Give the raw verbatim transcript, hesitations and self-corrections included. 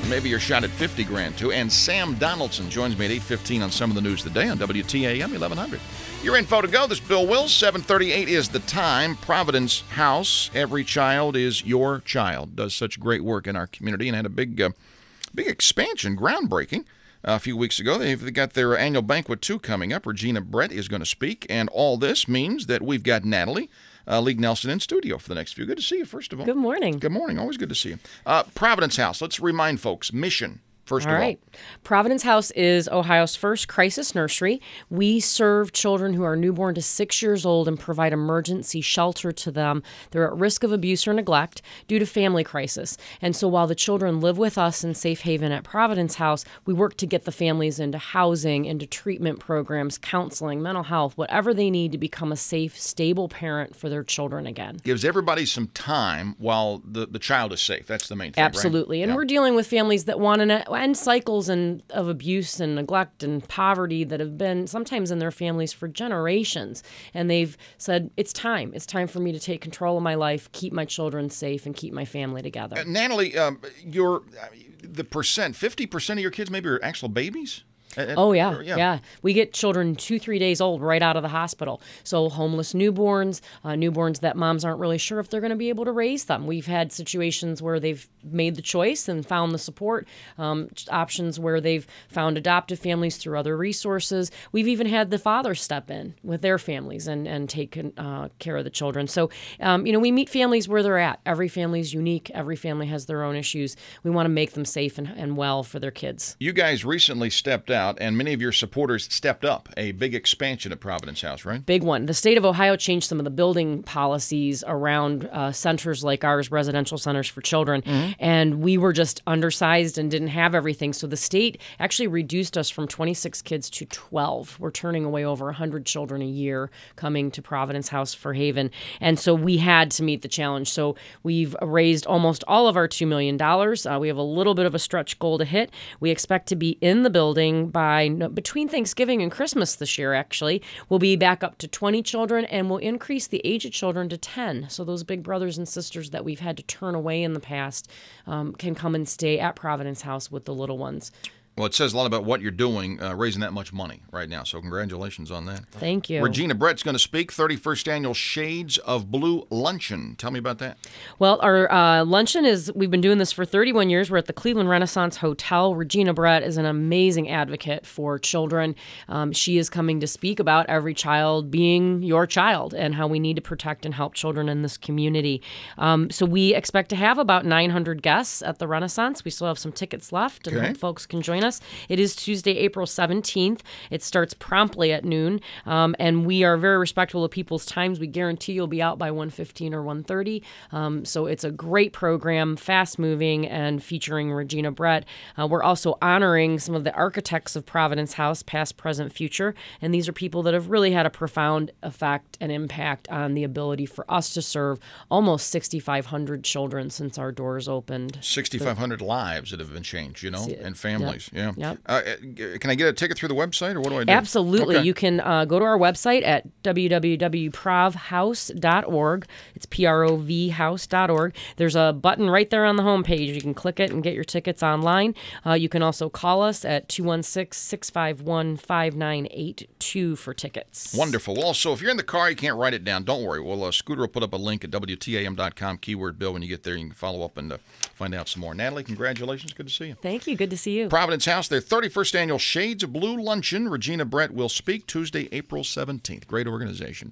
maybe your shot at fifty grand, too. And Sam Donaldson joins me at eight fifteen on Some of the News Today on W T A M eleven hundred. Your info to go. This is Bill Wills. seven thirty-eight is the time. Providence House. Every child is your child. Does such great work in our community and had a big, uh, big expansion, groundbreaking. Uh, a few weeks ago. They've got their annual banquet, too, coming up. Regina Brett is going to speak, and all this means that we've got Natalie uh, League Nelson in studio for the next few. Good to see you, first of all. Good morning. Good morning. Always good to see you. Uh, Providence House. Let's remind folks, mission. First all of right. all. Providence House is Ohio's first crisis nursery. We serve children who are newborn to six years old and provide emergency shelter to them. They're at risk of abuse or neglect due to family crisis. And so while the children live with us in Safe Haven at Providence House, we work to get the families into housing, into treatment programs, counseling, mental health, whatever they need to become a safe, stable parent for their children again. Gives everybody some time while the, the child is safe. That's the main thing, Absolutely. Right? And yeah. we're dealing with families that want to end cycles and of abuse and neglect and poverty that have been sometimes in their families for generations. And they've said, it's time. It's time for me to take control of my life, keep my children safe, and keep my family together. Uh, Natalie, um, your, uh, the percent, fifty percent of your kids maybe are actual babies? Uh, Oh, yeah, or, yeah. yeah. We get children two, three days old right out of the hospital. So homeless newborns, uh, newborns that moms aren't really sure if they're going to be able to raise them. We've had situations where they've made the choice and found the support, um, options where they've found adoptive families through other resources. We've even had the fathers step in with their families and, and take uh, care of the children. So, um, you know, we meet families where they're at. Every family is unique. Every family has their own issues. We want to make them safe and, and well for their kids. You guys recently stepped out, and many of your supporters stepped up. A big expansion at Providence House, right? Big one. The state of Ohio changed some of the building policies around uh, centers like ours, residential centers for children, mm-hmm. and we were just undersized and didn't have everything. So the state actually reduced us from twenty-six kids to twelve. We're turning away over one hundred children a year coming to Providence House for Haven, and so we had to meet the challenge. So we've raised almost all of our two million dollars. Uh, we have a little bit of a stretch goal to hit. We expect to be in the building by between Thanksgiving and Christmas this year, actually. We'll be back up to twenty children, and we'll increase the age of children to ten. So those big brothers and sisters that we've had to turn away in the past um, can come and stay at Providence House with the little ones. Well, it says a lot about what you're doing, uh, raising that much money right now. So congratulations on that. Thank you. Regina Brett's going to speak, thirty-first Annual Shades of Blue Luncheon. Tell me about that. Well, our uh, luncheon is, we've been doing this for thirty-one years. We're at the Cleveland Renaissance Hotel. Regina Brett is an amazing advocate for children. Um, she is coming to speak about every child being your child and how we need to protect and help children in this community. Um, so we expect to have about nine hundred guests at the Renaissance. We still have some tickets left, and okay. hope folks can join us. It is Tuesday, April seventeenth. It starts promptly at noon, um, and we are very respectful of people's times. We guarantee you'll be out by one fifteen or one thirty. Um, so it's a great program, fast-moving, and featuring Regina Brett. Uh, we're also honoring some of the architects of Providence House, past, present, future, and these are people that have really had a profound effect and impact on the ability for us to serve almost sixty-five hundred children since our doors opened. sixty-five hundred lives that have been changed, you know, and families. Yep. Yeah. Yep. Uh, can I get a ticket through the website, or what do I do? Absolutely. Okay. You can uh, go to our website at w w w dot prov house dot org. It's P R O V house dot org. There's a button right there on the homepage. You can click it and get your tickets online. Uh, you can also call us at two one six, six five one, five nine eight two for tickets. Wonderful. Well, so if you're in the car, you can't write it down. Don't worry. Well, uh, Scooter will put up a link at W T A M dot com, keyword Bill. When you get there, you can follow up and uh, find out some more. Natalie, congratulations. Good to see you. Thank you. Good to see you. Providence House, their thirty-first Annual Shades of Blue Luncheon. Regina Brett will speak Tuesday, April seventeenth. Great organization.